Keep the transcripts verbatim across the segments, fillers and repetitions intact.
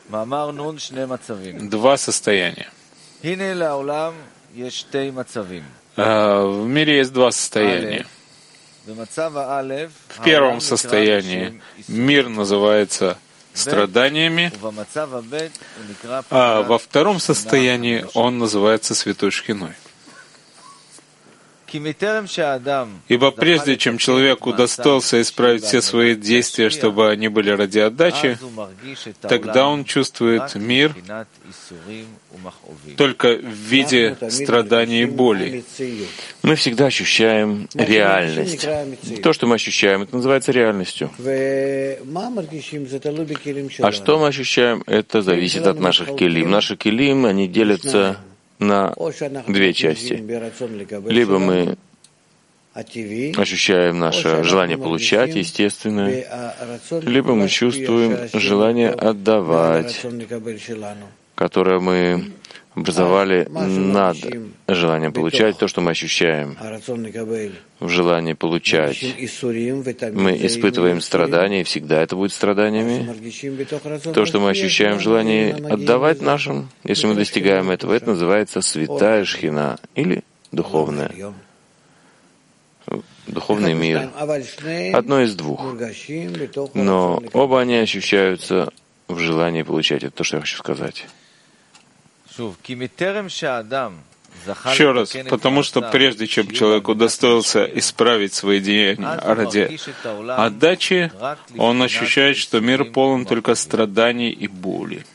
Два состояния. В мире есть два состояния. В первом состоянии мир называется страданиями, а во втором состоянии он называется Святой Шхиной. Ибо прежде чем человек удостоился исправить все свои действия, чтобы они были ради отдачи, тогда он чувствует мир только в виде страданий и боли. Мы всегда ощущаем реальность. То, что мы ощущаем, это называется реальностью. А что мы ощущаем, это зависит от наших келим. Наши келим, они делятся на две части. Либо мы ощущаем наше желание получать, естественное, либо мы чувствуем желание отдавать, которое мы образовали над желанием получать, то, что мы ощущаем в желании получать. Мы испытываем страдания, и всегда это будет страданиями. То, что мы ощущаем в желании отдавать нашим, если мы достигаем этого, это называется святая шхина или духовная. Духовный мир. Одно из двух. Но оба они ощущаются в желании получать. Это то, что я хочу сказать. Еще раз, потому что прежде чем человек удостоился исправить свои деяния ради отдачи, он ощущает, что мир полон только страданий и боли.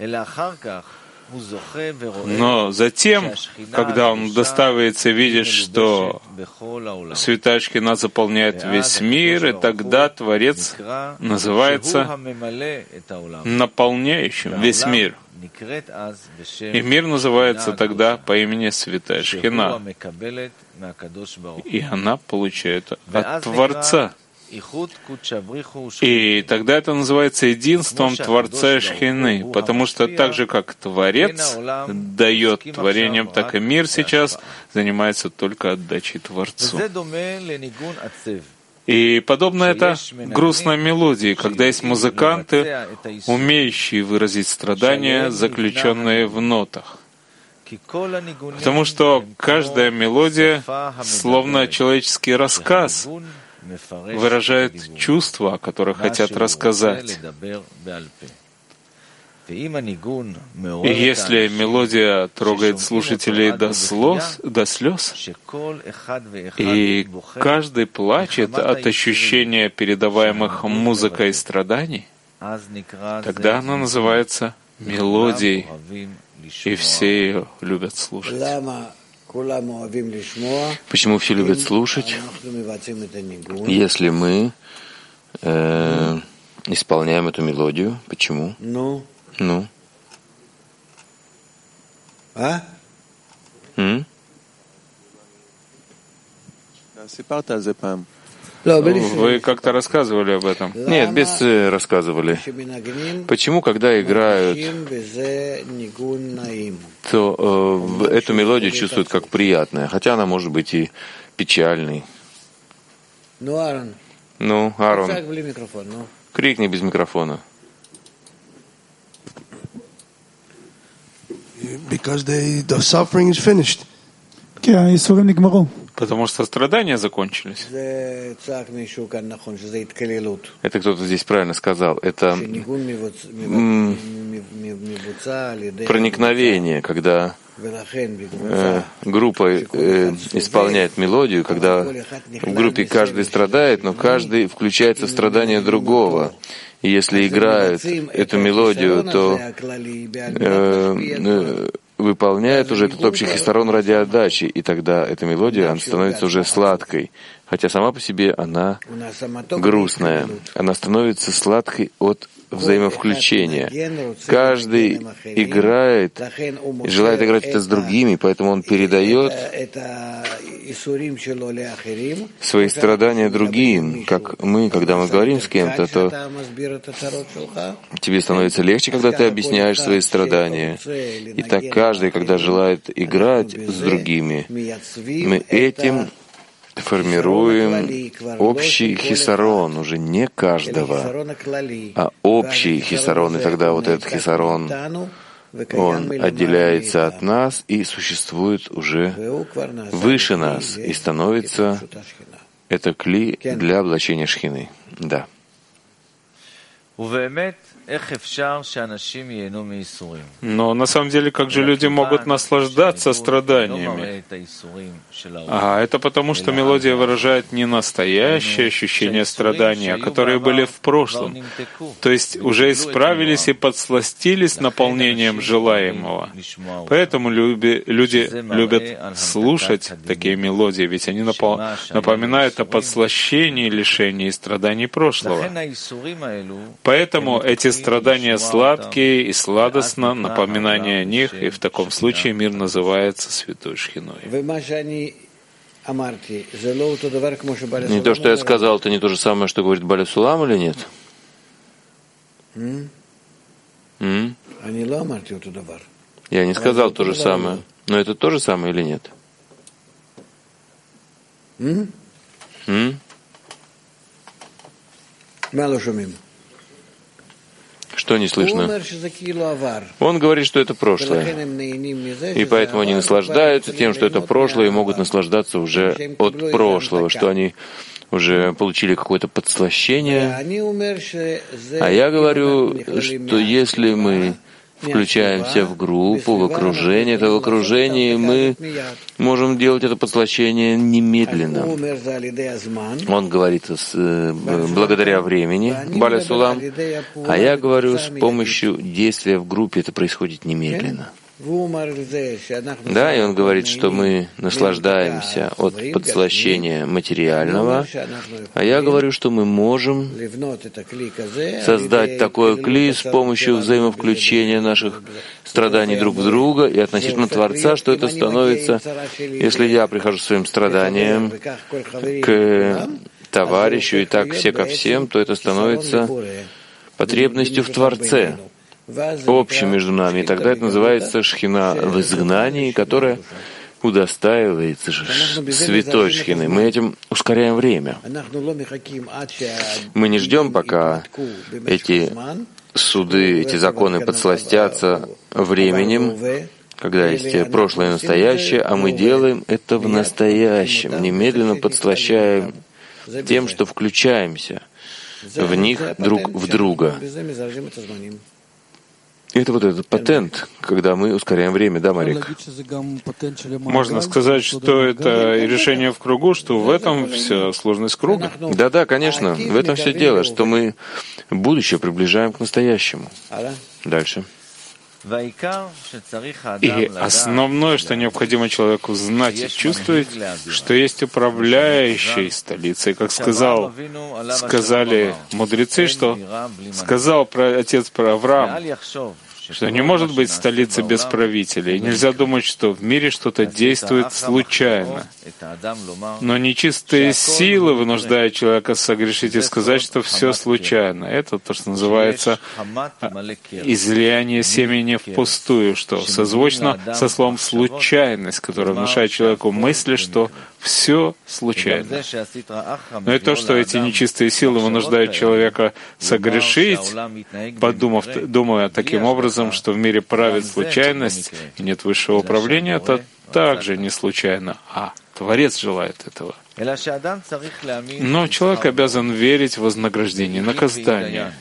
Но затем, когда он удостаивается видеть, что Святая Шхина заполняет весь мир, и тогда Творец называется наполняющим весь мир. И мир называется тогда по имени Святая Шхина. И она получает от Творца. И тогда это называется единством Творца и Шхины, потому что так же, как Творец дает творением, так и мир сейчас занимается только отдачей Творцу. И подобно это грустной мелодии, когда есть музыканты, умеющие выразить страдания, заключенные в нотах. Потому что каждая мелодия, словно человеческий рассказ, выражает чувства, о которых хотят рассказать. И если мелодия трогает слушателей до слез, до слез, и каждый плачет от ощущения передаваемых музыкой страданий, тогда она называется мелодией, и все ее любят слушать. Почему все любят слушать? Если мы э, исполняем эту мелодию, почему? Ну? Ну? А? М? Вы как-то рассказывали об этом? Нет, без э, рассказывали. Почему, когда играют, то э, эту мелодию чувствуют как приятная, хотя она может быть и печальной. Ну, Аарон, крикни без микрофона. Because they, the suffering is finished. Потому что страдания закончились. Это кто-то здесь правильно сказал. Это м- проникновение, когда э, группа э, исполняет мелодию, когда в группе каждый страдает, но каждый включается в страдания другого. И если играют эту мелодию, то э, э, выполняет уже этот общий хисарон ради отдачи, и тогда эта мелодия она становится уже сладкой, хотя сама по себе она грустная. Она становится сладкой от взаимовключения. Каждый играет и желает играть это с другими, поэтому он передает свои страдания другим. Как мы, когда мы говорим с кем-то, то тебе становится легче, когда ты объясняешь свои страдания. И так каждый, когда желает играть с другими, мы этим формируем общий хисарон, уже не каждого, а общий хисарон, и тогда вот этот хисарон, он отделяется от нас и существует уже выше нас, и становится это кли для облачения шхины. Да. Но на самом деле, как же люди могут наслаждаться страданиями? А это потому, что мелодия выражает не настоящее ощущение страдания, а которые были в прошлом. То есть уже исправились и подсластились наполнением желаемого. Поэтому люди, люди любят слушать такие мелодии, ведь они напол... напоминают о подслащении, лишении и страданий прошлого. Поэтому эти страдания сладкие и сладостно, напоминание о них, и в таком случае мир называется Святой Шхиной. Не то, что я сказал, это не то же самое, что говорит Баля Сулам, или нет? М? Я не сказал то же самое. Но это то же самое или нет? М? Что не слышно? Он говорит, что это прошлое. И поэтому они наслаждаются тем, что это прошлое, и могут наслаждаться уже от прошлого, что они уже получили какое-то подслащение. А я говорю, что если мы включаемся в группу, в окружение, то в окружении мы можем делать это подслащение немедленно. Он говорит с, э, благодаря времени, Баля Сулам, а я говорю, с помощью действия в группе это происходит немедленно. Да, и он говорит, что мы наслаждаемся от подслащения материального, а я говорю, что мы можем создать такое кли с помощью взаимовключения наших страданий друг в друга и относительно Творца, что это становится, если я прихожу своим страданием к товарищу и так все ко всем, то это становится потребностью в Творце, общем между нами. И тогда это называется шхина в изгнании, которая удостаивается святой шхины. Мы этим ускоряем время. Мы не ждем, пока эти суды, эти законы подсластятся временем, когда есть прошлое и настоящее, а мы делаем это в настоящем, немедленно подслащаем тем, что включаемся в них друг в друга. Это вот этот патент, когда мы ускоряем время, да, Марик? Можно сказать, что это решение в кругу, что в этом вся сложность круга. Да-да, конечно, в этом все дело, что мы будущее приближаем к настоящему. Дальше. И основное, что необходимо человеку знать и чувствовать, что есть управляющий столицей. Как сказал, сказали мудрецы, что сказал про отец про Авраам, что не может быть столицы без правителя. И нельзя думать, что в мире что-то действует случайно. Но нечистые силы вынуждают человека согрешить и сказать, что все случайно. Это то, что называется излияние семени впустую, что созвучно со словом «случайность», которое внушает человеку мысли, что все случайно. Но и то, что эти нечистые силы вынуждают человека согрешить, подумав, думая таким образом, что в мире правит случайность и нет высшего управления, это также не случайно, а Творец желает этого. Но человек обязан верить в вознаграждение, наказание.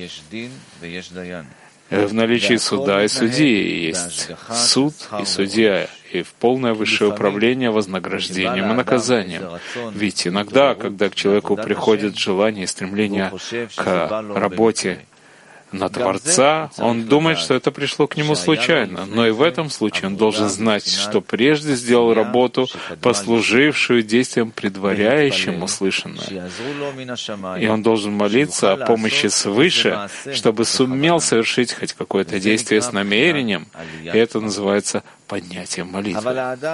В наличии суда и судьи есть суд и судья, и в полное высшее управление вознаграждением и наказанием. Ведь иногда, когда к человеку приходит желание и стремление к работе на Творца, он думает, что это пришло к нему случайно. Но и в этом случае он должен знать, что прежде сделал работу, послужившую действием, предваряющим услышанное. И он должен молиться о помощи свыше, чтобы сумел совершить хоть какое-то действие с намерением, и это называется поднятием молитвы.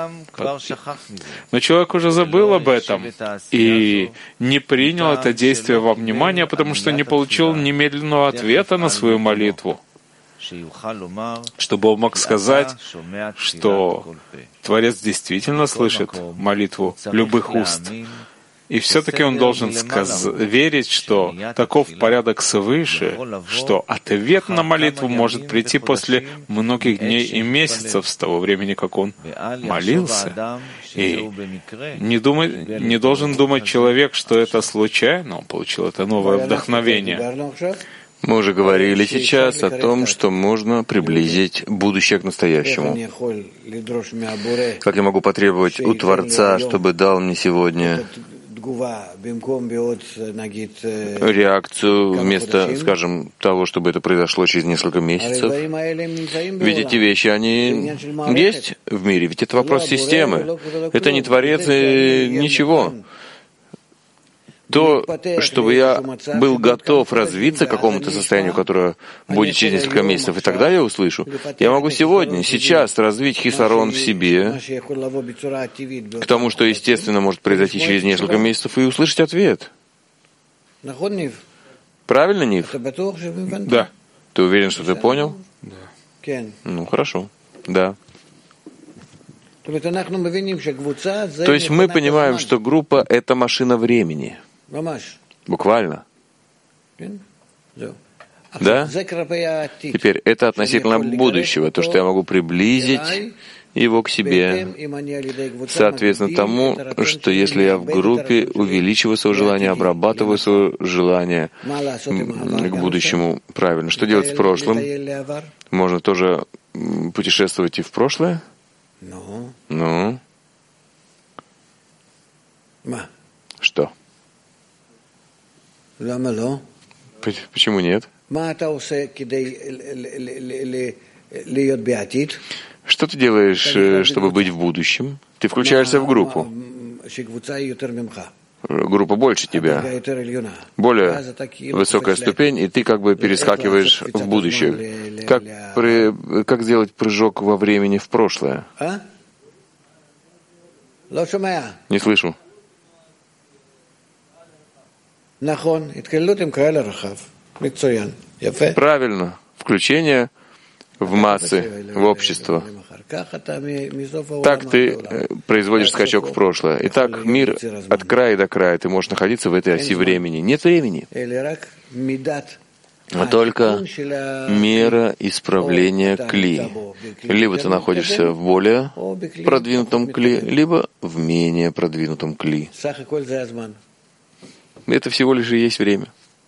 Но человек уже забыл об этом и не принял это действие во внимание, потому что не получил немедленного ответа на свою молитву. чтобы он мог сказать, что Творец действительно слышит молитву любых уст. И все-таки он должен сказ... верить, что таков порядок свыше, что ответ на молитву может прийти после многих дней и месяцев с того времени, как он молился. И не, думай, не должен думать человек, что это случайно, он получил это новое вдохновение. Мы уже говорили сейчас о том, что можно приблизить будущее к настоящему. Как я могу потребовать у Творца, чтобы дал мне сегодня реакцию вместо, скажем, того, чтобы это произошло через несколько месяцев? Ведь эти вещи, они есть в мире, ведь это вопрос системы. Это не Творец и ничего. То, чтобы я был готов развиться к какому-то состоянию, которое будет через несколько месяцев, и тогда я услышу. Я могу сегодня, сейчас развить хисарон в себе к тому, что, естественно, может произойти через несколько месяцев, и услышать ответ. Правильно, Нив? Да. Ты уверен, что ты понял? Да. Ну, хорошо. Да. То есть мы понимаем, что группа — это машина времени. Буквально. Да? Теперь это относительно будущего, то, что я могу приблизить его к себе, соответственно тому, что если я в группе увеличиваю свое желание, обрабатываю свое желание к будущему правильно. Что делать с прошлым? Можно тоже путешествовать и в прошлое? Ну? Что? Почему нет? Что ты делаешь, чтобы быть в будущем? Ты включаешься в группу. Группа больше тебя, более высокая ступень, и ты как бы перескакиваешь в будущее. Как, при, как сделать прыжок во времени в прошлое? Не слышу. Правильно. Включение в массы, в общество. Так ты производишь скачок в прошлое. Итак, мир от края до края. Ты можешь находиться в этой оси времени. Нет времени. А только мера исправления кли. Либо ты находишься в более продвинутом кли, либо в менее продвинутом кли. Это всего лишь и есть время.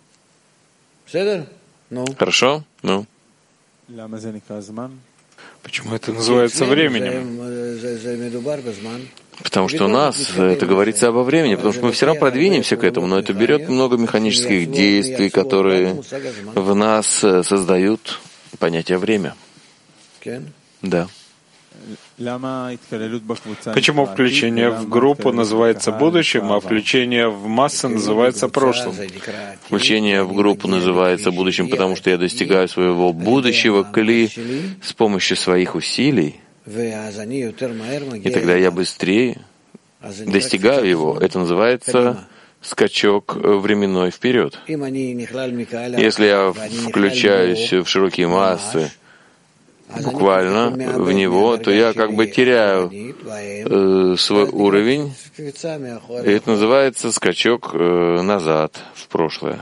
Хорошо? Ну? Почему это называется временем? Потому что у нас это говорится обо времени, потому что мы все равно продвинемся к этому, но это берет много механических действий, которые в нас создают понятие «время». Да. Почему включение в группу называется будущим, а включение в массы называется прошлым? Включение в группу называется будущим, потому что я достигаю своего будущего кли с помощью своих усилий, и тогда я быстрее достигаю его. Это называется скачок временной вперед. Если я включаюсь в широкие массы, буквально в него, то я как бы теряю э, свой уровень, и это называется скачок э, назад, в прошлое.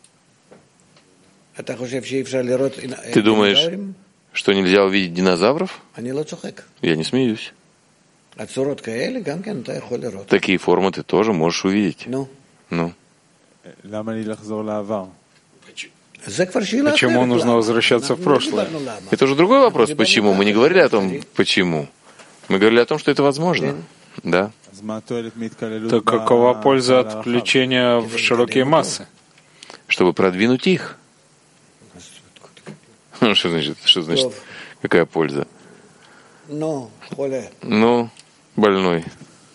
Ты думаешь, что нельзя увидеть динозавров? Я не смеюсь. Такие формы ты тоже можешь увидеть. Ну? Почему нужно возвращаться в прошлое? Это уже другой вопрос, почему. Мы не говорили о том, почему. Мы говорили о том, что это возможно. Да. Так какова польза от включения в широкие массы? Чтобы продвинуть их. Что значит? Что значит? Какая польза? Ну, больной.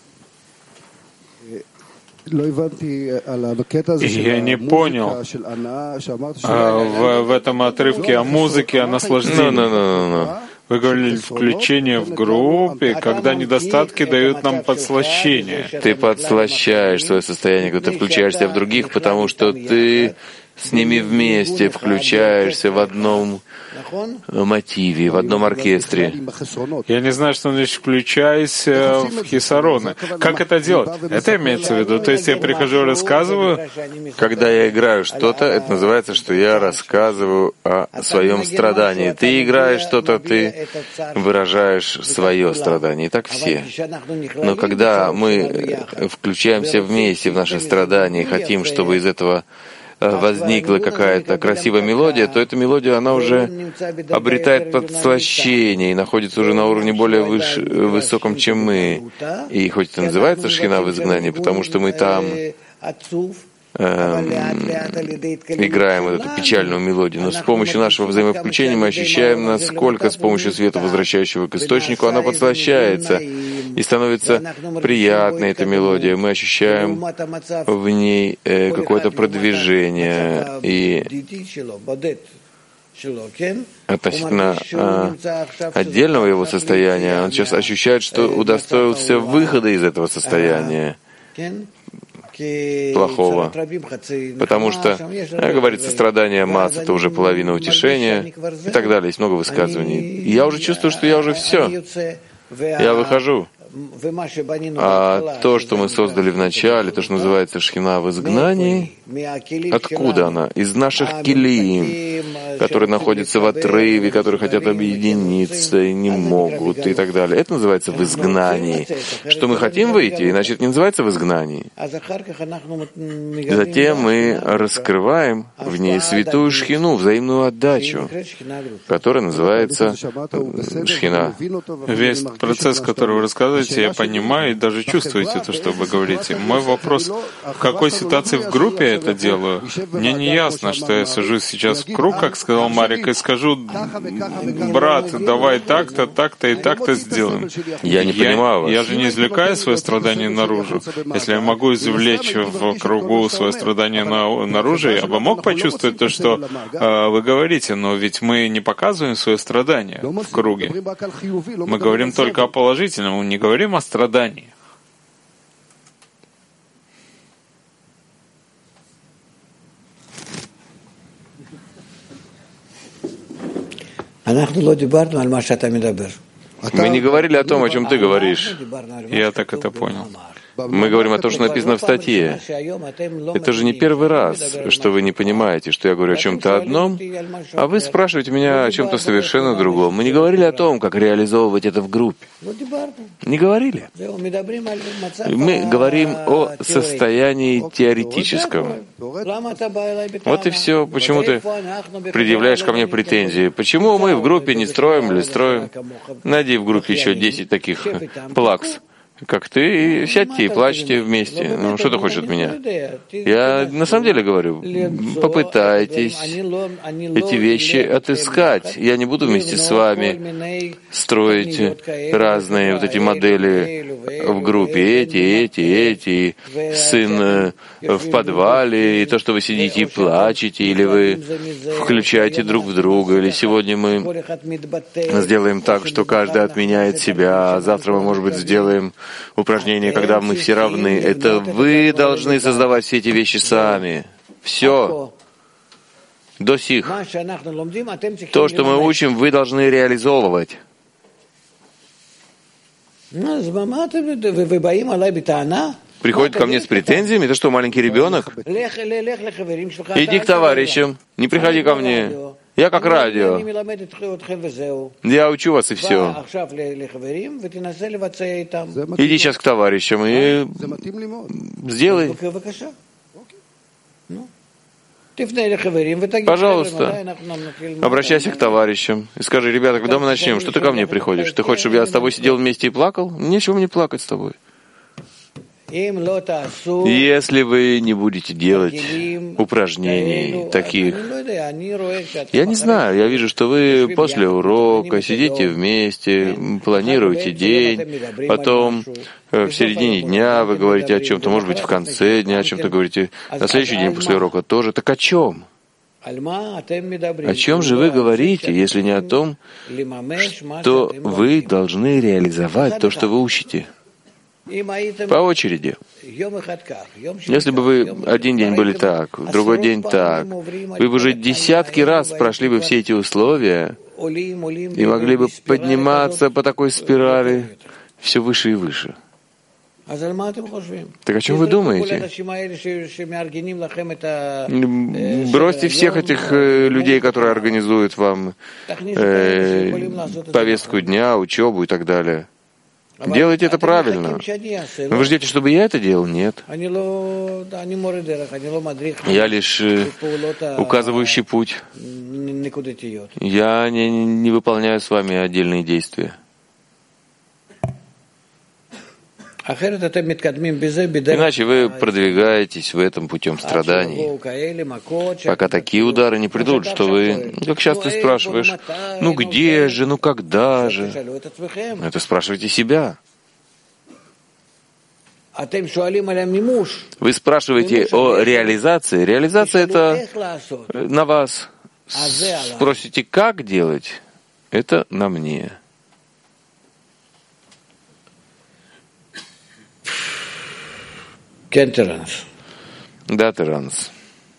Я не понял а, в, в этом отрывке о музыке, о наслаждении. No, no, no, no. Вы говорили включение в группе, когда недостатки дают нам подслащение. Ты подслащаешь свое состояние, когда ты включаешься в других, потому что ты с ними вместе включаешься в одном мотиве, в одном оркестре. Я не знаю, что значит включаясь в хисароны. Как это делать? Это имеется в виду. То есть я прихожу и рассказываю. Когда я играю что-то, это называется, что я рассказываю о своем страдании. Ты играешь что-то, ты выражаешь свое страдание. И так все. Но когда мы включаемся вместе в наши страдания и хотим, чтобы из этого возникла какая-то красивая мелодия, то эта мелодия, она уже обретает подслащение и находится уже на уровне более выш... высоком, чем мы. И хоть это называется шхина в изгнании, потому что мы там эм, играем вот эту печальную мелодию, но с помощью нашего взаимовключения мы ощущаем, насколько с помощью света, возвращающего к источнику, она подслащается и становится приятной эта мелодия. Мы ощущаем в ней э, какое-то продвижение и относительно а, отдельного его состояния, он сейчас ощущает, что удостоился выхода из этого состояния плохого. Потому что, как говорится, страдание масс — это уже половина утешения и так далее. Есть много высказываний. И я уже чувствую, что я уже все. Я выхожу. А то, что мы создали в начале, то, что называется шхина в изгнании, откуда она? Из наших килиим, которые находятся в отрыве, которые хотят объединиться и не могут, и так далее. Это называется в изгнании. Что мы хотим выйти, иначе это не называется в изгнании. Затем мы раскрываем в ней святую шхину, взаимную отдачу, которая называется шхина. Весь процесс, который вы рассказываете, я понимаю и даже чувствуете то, что вы говорите. Мой вопрос, в какой ситуации в группе я это делаю? Мне не ясно, что я сажусь сейчас в круг, как сказал Марик, и скажу: брат, давай так-то, так-то и так-то сделаем. Я не я, понимаю вас. Я же не извлекаю свое страдание наружу. Если я могу извлечь в кругу свое страдание на, наружу, я бы мог почувствовать то, что э, вы говорите, но ведь мы не показываем свое страдание в круге. Мы говорим только о положительном, мы не говорим о страдании. Мы не говорили о том, о чем ты говоришь. Я так это понял. Мы говорим о том, что написано в статье. Это же не первый раз, что вы не понимаете, что я говорю о чем-то одном, а вы спрашиваете меня о чем-то совершенно другом. Мы не говорили о том, как реализовывать это в группе. Не говорили. Мы говорим о состоянии теоретическом. Вот и все. Почему ты предъявляешь ко мне претензии? Почему мы в группе не строим или строим? Найди в группе еще десять таких плакс, как ты, и сядьте и плачьте вместе. Ну, что ты хочешь от меня? Я на самом деле говорю, попытайтесь эти вещи отыскать. Я не буду вместе с вами строить разные вот эти модели в группе. Эти, эти, эти, сын в подвале, и то, что вы сидите и плачете, или вы включаете друг в друга, или сегодня мы сделаем так, что каждый отменяет себя, а завтра мы, может быть, сделаем упражнение, когда мы все равны. Это вы должны создавать все эти вещи сами. Все. До сих. То, что мы учим, вы должны реализовывать. Приходит ко мне с претензиями? Ты что, маленький ребенок? Иди к товарищам, не приходи ко мне. Я как радио. Я учу вас, и все. Иди сейчас к товарищам и сделай. Пожалуйста, обращайся к товарищам и скажи: ребята, когда мы начнем, что ты ко мне приходишь? Ты хочешь, чтобы я с тобой сидел вместе и плакал? Нечего мне плакать с тобой. Если вы не будете делать упражнений таких, я не знаю, я вижу, что вы после урока сидите вместе, планируете день, потом в середине дня вы говорите о чем-то, может быть, в конце дня о чем-то говорите, на следующий день после урока тоже. Так о чем? О чем же вы говорите, если не о том, что вы должны реализовать то, что вы учите? По очереди. Если бы вы один день были так, в другой день так, вы бы уже десятки раз прошли бы все эти условия и могли бы подниматься по такой спирали все выше и выше. Так о чем вы думаете? Бросьте всех этих людей, которые организуют вам э, повестку дня, учебу и так далее. Делайте это правильно. Вы ждете, чтобы я это делал? Нет. Я лишь указывающий путь. Я не, не выполняю с вами отдельные действия. Иначе вы продвигаетесь в этом путем страданий, пока такие удары не придут, что вы, как часто спрашиваешь, ну где же, ну когда же? Это спрашивайте себя. Вы спрашиваете о реализации. Реализация — это на вас. Спросите, как делать? Это на мне. Да, Теранс.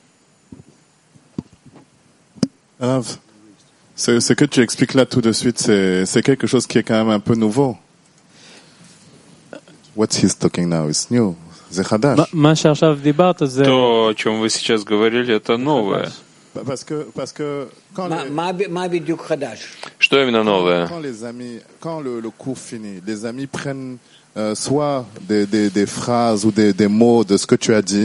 Rav, ce, ce que tu expliques là tout de suite, c'est, c'est quelque chose qui est quand même un peu nouveau. What he's talking now is new. C'est хадаш. То, о чем вы сейчас говорили, это новое. Parce que, parce que quand les, Что именно новое? quand les amis, quand le, le cours finit, les amis prennent euh, soit des, des, des phrases ou des, des mots de ce que tu as dit.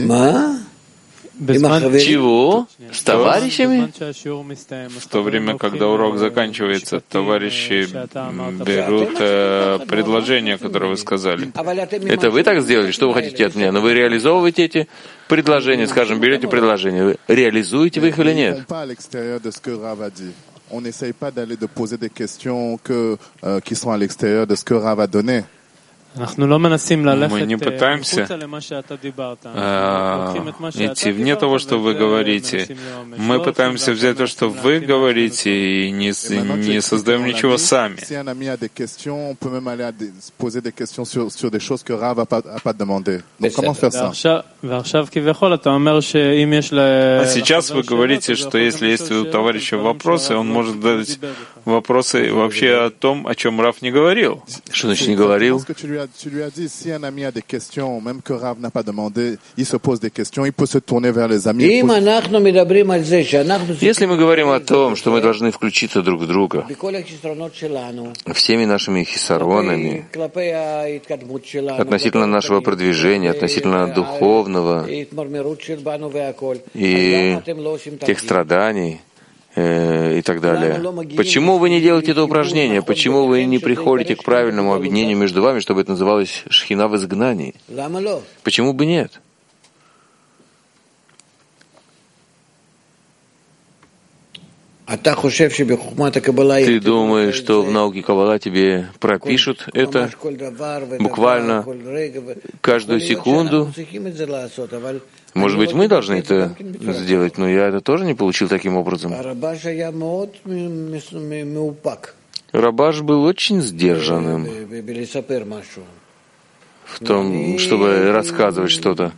Чего? С товарищами? В то время, когда урок заканчивается, товарищи берут э, предложение, которое вы сказали. Это вы так сделали? Что вы хотите от меня? Но вы реализовываете эти предложения, скажем, берете предложения. Вы реализуете вы их или нет? On n'essaye pas d'aller de poser des questions que, euh, qui sont à l'extérieur de ce que Rav a donné. Мы не пытаемся э, идти вне того, что вы говорите. Мы пытаемся взять то, что вы говорите, и не, не создаем ничего сами. А сейчас вы говорите, что если есть у товарища вопросы, он может задать вопросы вообще о том, о чем Рав не говорил. Что значит не говорил? Tu lui as dit, si un ami a des questions, même que Rav n'a pas demandé, il se pose des questions, il peut se tourner vers les amis. Если мы говорим о том, что мы должны включиться друг в друга, всеми нашими хисаронами, относительно нашего продвижения, относительно духовного и тех страданий, и так далее. Почему вы не делаете это упражнение? Почему вы не приходите к правильному объединению между вами, чтобы это называлось шхина в изгнании? Почему бы нет? Ты думаешь, что в науке Каббала тебе пропишут это буквально каждую секунду? Может быть, мы должны это сделать, но я это тоже не получил таким образом. Рабаш был очень сдержанным в том, чтобы рассказывать что-то.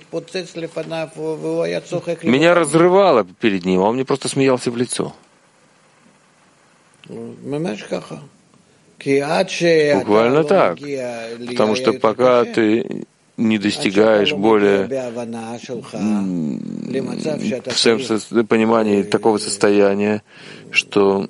Меня разрывало перед ним, а он мне просто смеялся в лицо. Буквально так. Потому что пока ты не достигаешь более в своем понимании такого состояния, что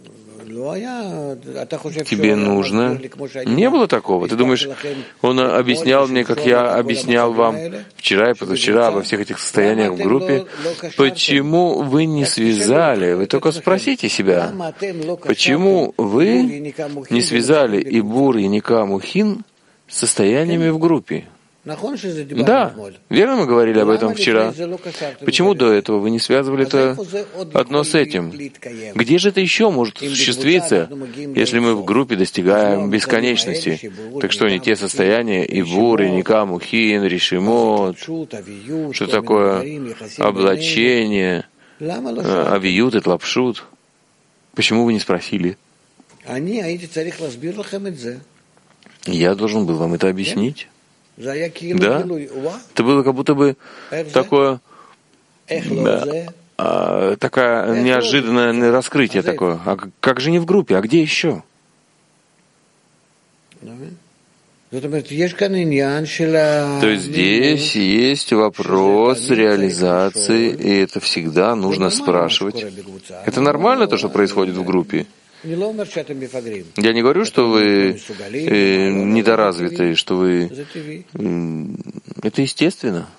тебе нужно. Не было такого. Ты думаешь, он объяснял мне, как я объяснял вам вчера и позавчера обо всех этих состояниях в группе. Почему вы не связали? Вы только спросите себя, почему вы не связали Ибур, Яника, Мухин с состояниями в группе? Да, верно мы говорили об этом вчера. Почему до этого вы не связывали это одно с этим? Где же это еще может осуществиться, если мы в группе достигаем бесконечности? Так что не те состояния, Ибур, Яника, Мухин, Ришимот, что такое облачение, авиют и тлапшут? Почему вы не спросили? Я должен был вам это объяснить. Да? Это было как будто бы такое, да, а, такое неожиданное раскрытие такое. А как же не в группе, а где еще? То есть здесь есть вопрос реализации, и это всегда нужно спрашивать. Это нормально, то, что происходит в группе? Я не говорю, что вы э, недоразвитые, что вы... Э, это естественно.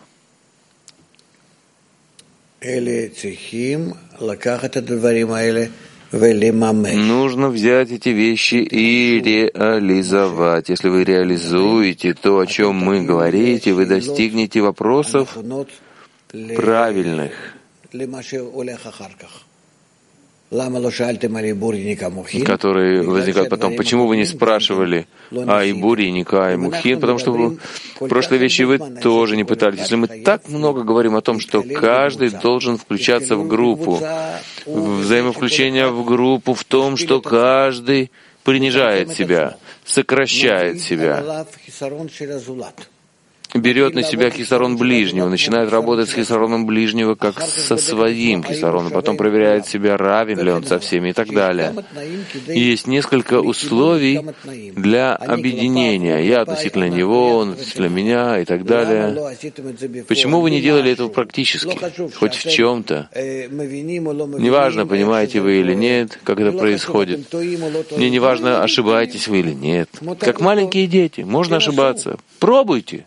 Нужно взять эти вещи и реализовать. Если вы реализуете то, о чем мы говорите, вы достигнете вопросов правильных. Которые возникают потом. Почему вы не спрашивали о Ибуре и Никае Мухин? Потому что в прошлой вещи вы тоже не пытались. Если мы так много говорим о том, что каждый должен включаться в группу, взаимовключение в группу в том, что каждый принижает себя, сокращает себя, берет на себя хисарон ближнего, начинает работать с хисароном ближнего как со своим хисароном, потом проверяет себя, равен ли он со всеми и так далее. И есть несколько условий для объединения. Я относительно него, он относительно меня и так далее. Почему вы не делали этого практически, хоть в чем-то? Неважно, понимаете вы или нет, как это происходит. Мне не важно, ошибаетесь вы или нет. Как маленькие дети, можно ошибаться. Пробуйте.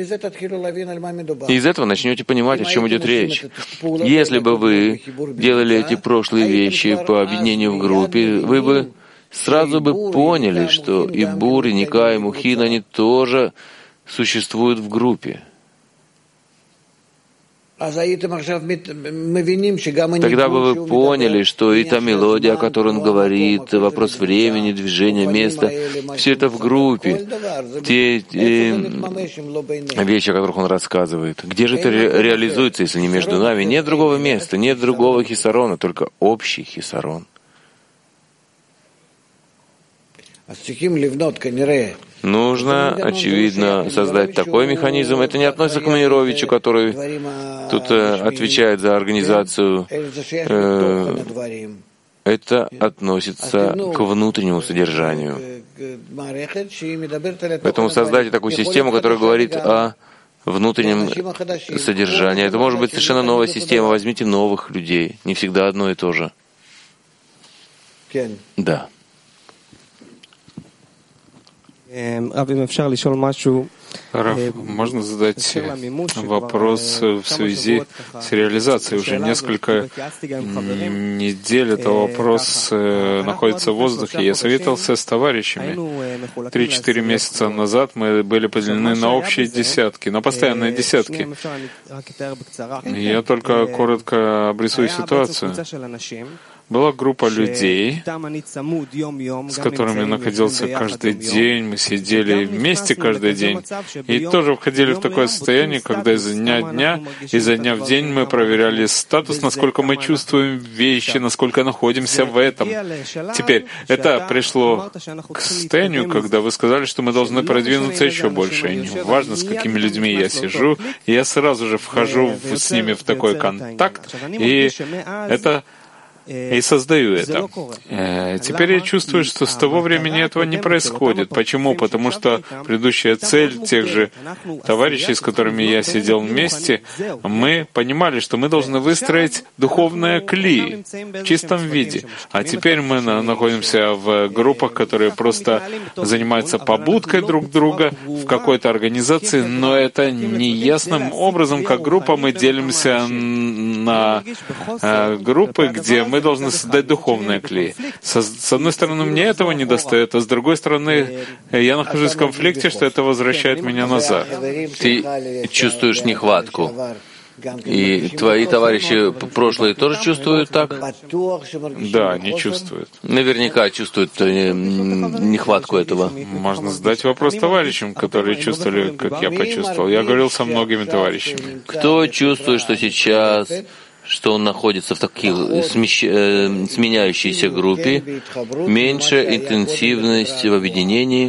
И из этого начнете понимать, о чем идет речь. Если бы вы делали эти прошлые вещи по объединению в группе, вы бы сразу бы поняли, что и Бур, и Никай, и Мухин, они тоже существуют в группе. Тогда бы вы поняли, что и та мелодия, о которой он говорит, вопрос времени, движения, места, все это в группе. Те, те вещи, о которых он рассказывает. Где же это ре- реализуется, если не между нами? Нет другого места, нет другого хисарона, только общий хисарон. Нужно, очевидно, создать такой механизм. Это не относится к Маировичу, который тут э, отвечает за организацию. Э, это относится к внутреннему содержанию. Поэтому создайте такую систему, которая говорит о внутреннем содержании. Это может быть совершенно новая система. Возьмите новых людей. Не всегда одно и то же. Да. Раф, можно задать вопрос в связи с реализацией? Уже несколько недель этот вопрос находится в воздухе. Я советовался с товарищами. Три-четыре месяца назад мы были поделены на общие десятки, на постоянные десятки. Я только коротко обрисую ситуацию. Была группа людей, с которыми я находился каждый день, мы сидели вместе каждый день, и тоже входили в такое состояние, когда изо дня в дня, изо дня в день мы проверяли статус, насколько мы чувствуем вещи, насколько находимся в этом. Теперь, это пришло к состоянию, когда вы сказали, что мы должны продвинуться еще больше. И не важно, с какими людьми я сижу, я сразу же вхожу с ними в такой контакт, и это и создаю это. Теперь я чувствую, что с того времени этого не происходит. Почему? Потому что предыдущая цель тех же товарищей, с которыми я сидел вместе, мы понимали, что мы должны выстроить духовное кли в чистом виде. А теперь мы находимся в группах, которые просто занимаются побудкой друг друга в какой-то организации, но это неясным образом, как группа, мы делимся на группы, где мы мы должны создать духовное клей. С, с одной стороны, мне этого не достает, а с другой стороны, я нахожусь в конфликте, что это возвращает меня назад. Ты чувствуешь нехватку. И твои товарищи прошлые тоже чувствуют так? Да, они чувствуют. Наверняка чувствуют нехватку этого. Можно задать вопрос товарищам, которые чувствовали, как я почувствовал. Я говорил со многими товарищами. Кто чувствует, что сейчас, что он находится в таких смещ... сменяющейся группе, меньше интенсивности в объединении,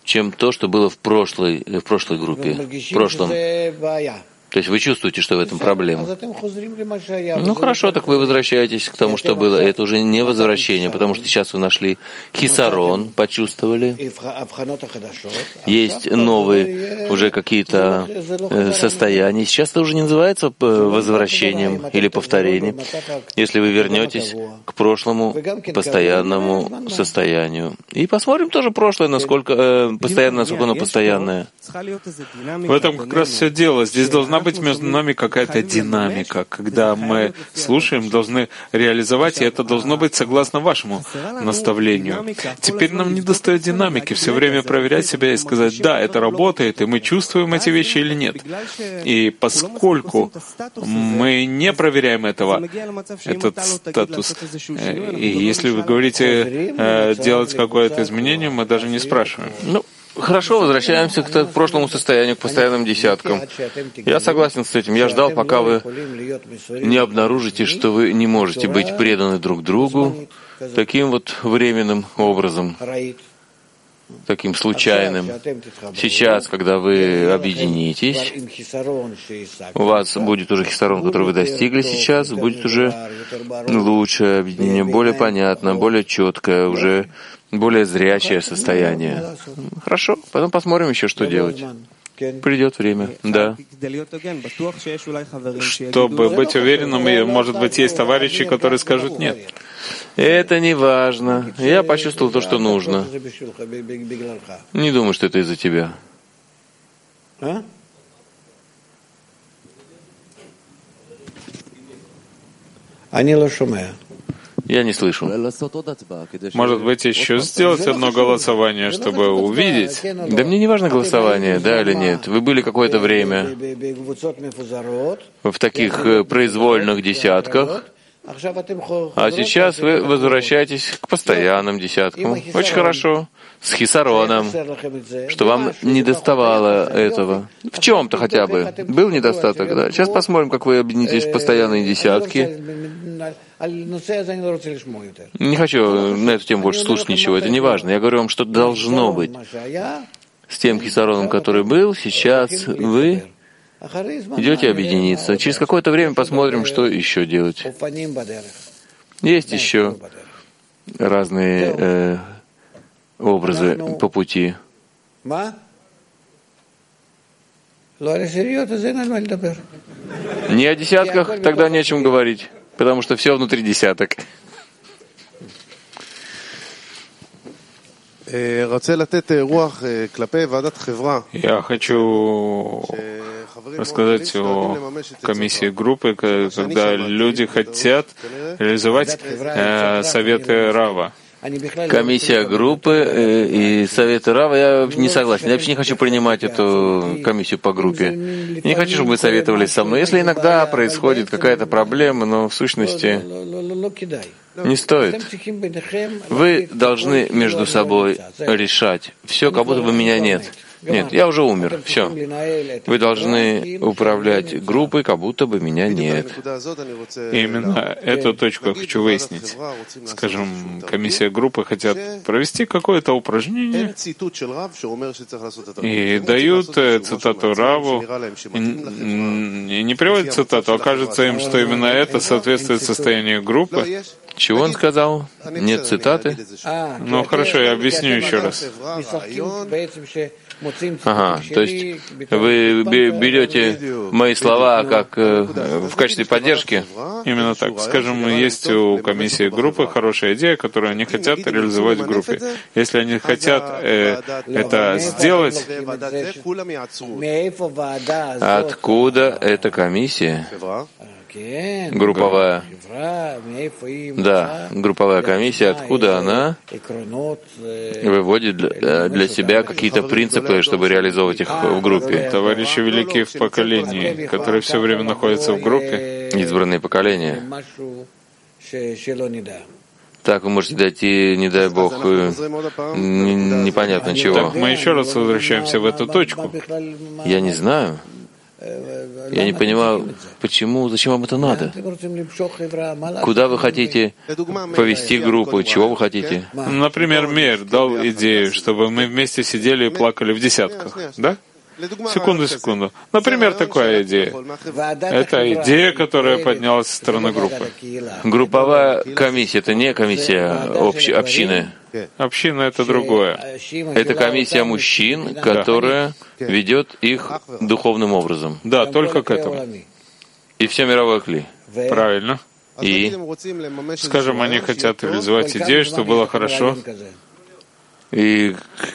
чем то, что было в прошлой, в прошлой группе, в прошлом. То есть вы чувствуете, что в этом проблема. Ну хорошо, так вы возвращаетесь к тому, что было. Это уже не возвращение, потому что сейчас вы нашли хисарон, почувствовали. Есть новые уже какие-то состояния. Сейчас это уже не называется возвращением или повторением. Если вы вернетесь к прошлому постоянному состоянию. И посмотрим тоже прошлое, насколько э, постоянно, насколько оно постоянное. В этом как раз все дело. Здесь должна быть между нами какая-то динамика. Когда мы слушаем, должны реализовать, и это должно быть согласно вашему наставлению. Теперь нам не достает динамики, все время проверять себя и сказать, да, это работает, и мы чувствуем эти вещи или нет. И поскольку мы не проверяем этого, этот статус, и если вы говорите э, делать какое-то изменение, мы даже не спрашиваем. Ну, хорошо, возвращаемся к прошлому состоянию, к постоянным десяткам. Я согласен с этим. Я ждал, пока вы не обнаружите, что вы не можете быть преданы друг другу таким вот временным образом, таким случайным. Сейчас, когда вы объединитесь, у вас будет уже хисарон, который вы достигли сейчас, будет уже лучшее объединение, более понятно, более четкое, уже более зрячее состояние. Хорошо, потом посмотрим еще, что делать. Придет время, да. Чтобы быть уверенным, может быть, есть товарищи, которые скажут «нет». Это не важно. Я почувствовал то, что нужно. Не думаю, что это из-за тебя. Я не слышу. Может быть, еще сделать одно голосование, чтобы увидеть? Да мне не важно голосование, да или нет. Вы были какое-то время в таких произвольных десятках, а сейчас вы возвращаетесь к постоянным десяткам. Очень хорошо. С хисароном, что вам не доставало этого. В чем-то хотя бы. Был недостаток, да. Сейчас посмотрим, как вы объединитесь в постоянные десятки. Не хочу на эту тему больше слушать ничего, это не важно. Я говорю вам, что должно быть. С тем хисароном, который был, сейчас вы идете объединиться. Через какое-то время посмотрим, что еще делать. Есть еще разные э, образы по пути. Не о десятках, тогда не о чем говорить, потому что все внутри десяток. Я хочу рассказать о комиссии группы, когда люди хотят реализовать э, советы Рава. Комиссия группы э, и советы Рава, я не согласен. Я вообще не хочу принимать эту комиссию по группе. Не хочу, чтобы вы советовались со мной. Если иногда происходит какая-то проблема, но в сущности не стоит. Вы должны между собой решать. Все, как будто бы меня нет. Нет, я уже умер. Все. Вы должны управлять группой, как будто бы меня нет. Именно эту точку я хочу выяснить. Скажем, комиссия группы хотят провести какое-то упражнение и дают цитату Раву, и не приводят цитату, а кажется им, что именно это соответствует состоянию группы. Чего он сказал? Нет цитаты? Ну хорошо, я объясню еще раз. Ага, то есть вы берете мои слова как э, в качестве поддержки? Именно так. Скажем, есть у комиссии группы хорошая идея, которую они хотят реализовать в группе. Если они хотят э, это сделать... Откуда эта комиссия? Групповая. Да, групповая комиссия, откуда она выводит для, для себя какие-то принципы, чтобы реализовывать их в группе. Товарищи великие в поколении, которые все время находятся в группе. Избранные поколения. Так вы можете дойти, не дай Бог, непонятно чего. Так мы еще раз возвращаемся в эту точку. Я не знаю. Я не понимаю, почему, зачем вам это надо? Куда вы хотите повести группу? Чего вы хотите? Например, Мейер дал идею, чтобы мы вместе сидели и плакали в десятках. Да? Секунду, секунду. Например, такая идея. Это идея, которая поднялась со стороны группы. Групповая комиссия — это не комиссия общ... общины. Община — это другое. Это комиссия мужчин, которая ведет их духовным образом. Да, только к этому. И все мировое кли. Правильно. И, скажем, они хотят реализовать идею, что было хорошо. И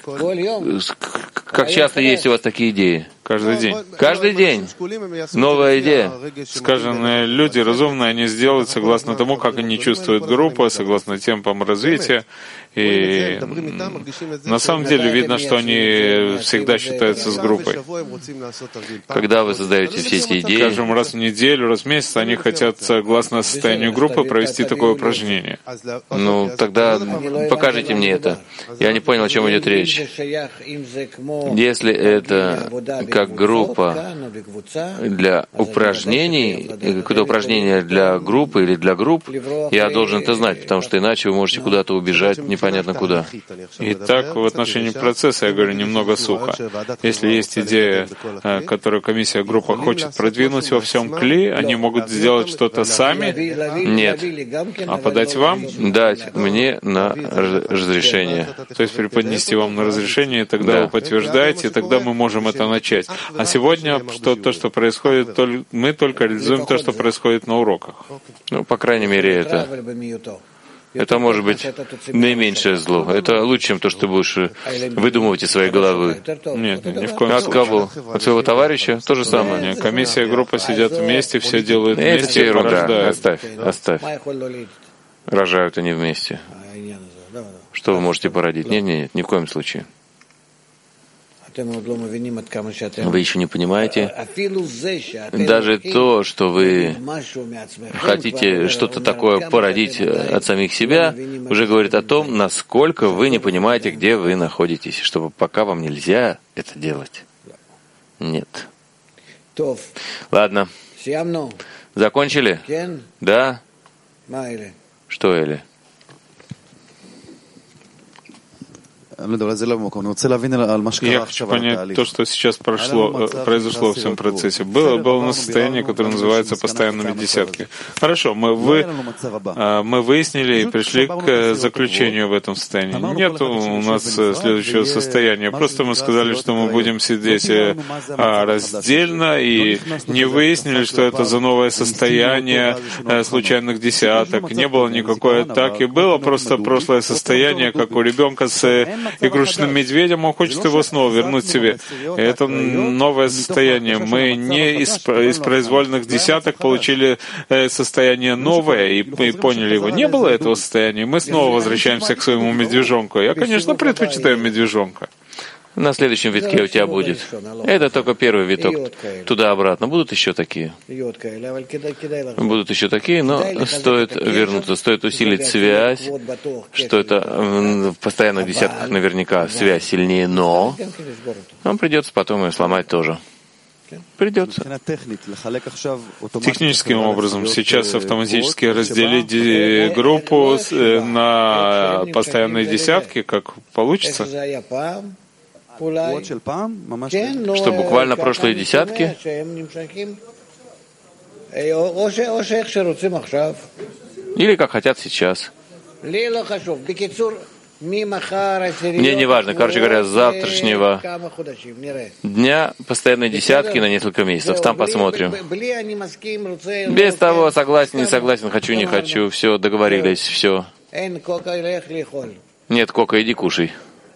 как часто есть у вас такие идеи? Каждый день. Каждый день. Новая идея. Скажем, люди разумные, они сделают согласно тому, как они чувствуют группу, согласно темпам развития. И на самом деле видно, что они всегда считаются с группой. Когда вы создаете все эти идеи, скажем, раз в неделю, раз в месяц, они хотят, согласно состоянию группы, провести такое упражнение. Ну, тогда покажите мне это. Я не понял, о чем идет речь. Если это как группа для упражнений, какое-то упражнение для группы или для групп, я должен это знать, потому что иначе вы можете куда-то убежать непонятно куда. И так в отношении процесса, я говорю, немного сухо. Если есть идея, которую комиссия группа хочет продвинуть во всем кли, они могут сделать что-то сами? Нет. А подать вам? Дать мне на разрешение. То есть преподнести вам на разрешение, и тогда да. вы подтверждаете, и тогда мы можем это начать. А сегодня что, то, что происходит, мы только реализуем то, что происходит на уроках. Ну, по крайней мере, это. Это может быть наименьшее зло. Это лучше, чем то, что ты будешь выдумывать из своей головы. Нет, ни в коем От случае. кого? От своего товарища? То же самое. Нет, комиссия и группа сидят вместе, все делают вместе. Это все ерунда. Порождают. Оставь, оставь. Рожают они вместе. Что вы можете породить? Нет, нет, нет, ни в коем случае. Вы еще не понимаете, даже то, что вы хотите что-то такое породить от самих себя, уже говорит о том, насколько вы не понимаете, где вы находитесь, чтобы пока вам нельзя это делать. Нет. Ладно. Закончили? Да? Что, Эли? Я хочу понять то, что сейчас прошло, произошло в всем процессе. Было, было у нас состояние, которое называется постоянными десятки. Хорошо, мы, вы, мы выяснили и пришли к заключению в этом состоянии. Нет у нас следующего состояния. Просто мы сказали, что мы будем сидеть раздельно и не выяснили, что это за новое состояние случайных десяток. Не было никакой атаки. Было просто прошлое состояние, как у ребенка с игрушечным медведем, он хочет его снова вернуть себе. И это новое состояние. Мы не из, из произвольных десяток получили состояние новое и, и поняли его. Не было этого состояния. Мы снова возвращаемся к своему медвежонку. Я, конечно, предпочитаю медвежонка. На следующем витке у тебя будет. Это только первый виток. Туда-обратно. Будут еще такие. Будут еще такие, но стоит вернуться, стоит усилить связь, что это в постоянных десятках наверняка связь сильнее, но нам придется потом ее сломать тоже. Придется. Техническим образом сейчас автоматически разделить группу на постоянные десятки, как получится. Что буквально прошлые десятки? Или как хотят сейчас. Мне не важно, короче говоря, с завтрашнего дня постоянные десятки на несколько месяцев. Там посмотрим. Без того, согласен, не согласен, хочу, не хочу. Все, договорились, все. Нет, Кока, иди кушай.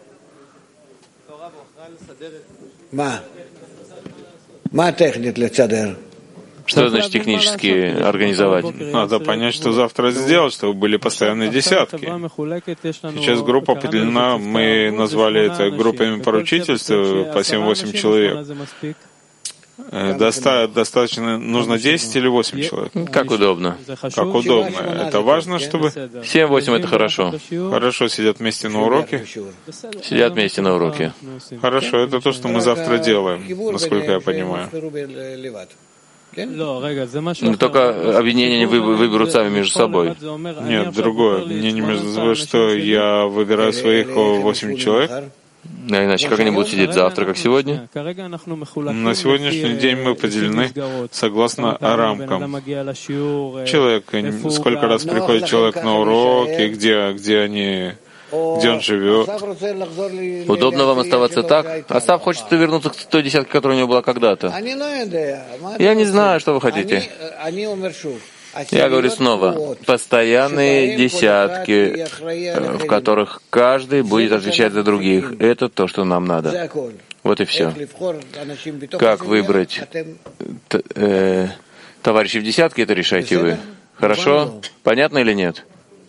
Что значит технически организовать? Надо понять, что завтра сделать, чтобы были постоянные десятки. Сейчас группа поделена, мы назвали это группами поручительства по семь-восемь человек. Доста- достаточно, нужно десять или восемь человек? Как удобно. Как удобно. Это важно, чтобы... семь-восемь — это хорошо. Хорошо, сидят вместе на уроке. Сидят вместе на уроке. Хорошо, это то, что мы завтра делаем, насколько я понимаю. Но только объединение они выберут сами между собой. Нет, другое объединение между собой, что я выбираю своих восемь человек. А иначе как они будут сидеть завтра, как сегодня? На сегодняшний день мы поделены согласно рамкам. Человек, сколько раз приходит человек на уроки, где, где они, где он живет. Удобно вам оставаться так? Асав хочет вернуться к той десятке, которая у него была когда-то. Я не знаю, что вы хотите. Я говорю снова, постоянные десятки, в которых каждый будет отвечать за других. Это то, что нам надо. Вот и все. Как выбрать э, товарищей в десятке, это решайте вы. Хорошо? Понятно или нет?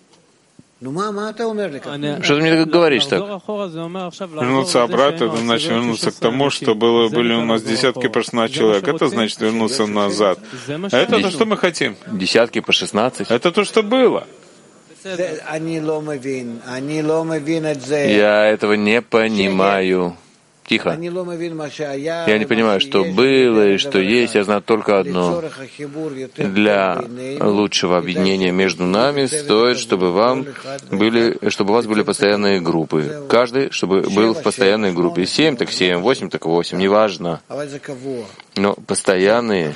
Что ты мне говоришь так? Вернуться обратно, это значит вернуться к тому, что было, были у нас десятки по шестнадцать человек. Это значит вернуться назад. А это то, что мы хотим. Десятки по шестнадцать. Это то, что было. Я этого не понимаю. Тихо. Я не понимаю, что было и что есть. Я знаю только одно. Для лучшего объединения между нами стоит, чтобы вам были, чтобы у вас были постоянные группы. Каждый, чтобы был в постоянной группе. Семь так семь, восемь так восемь, неважно. Но постоянные.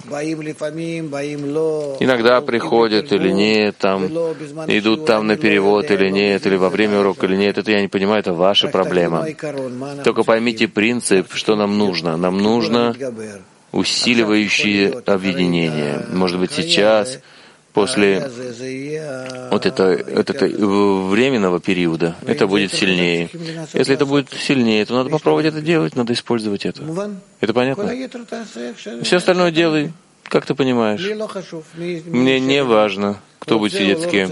Иногда приходят или нет, там, идут там на перевод или нет, или во время урока или нет. Это я не понимаю, это ваша проблема. Только поймите принцип, что нам нужно. Нам нужно усиливающие объединения. Может быть, сейчас, после вот это, вот это временного периода, это будет сильнее. Если это будет сильнее, то надо попробовать это делать, надо использовать это. Это понятно? Все остальное делай, как ты понимаешь. Мне не важно, кто будет сидеть с кем.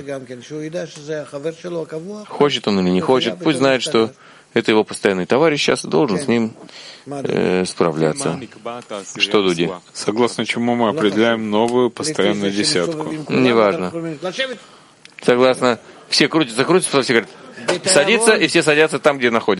Хочет он или не хочет, пусть знает, что это его постоянный товарищ, сейчас должен с ним э, справляться. Что, Дуди? Согласно чему мы определяем новую постоянную десятку? Неважно. Согласно, все крутятся, крутятся, все говорят, садиться, и все садятся там, где находятся.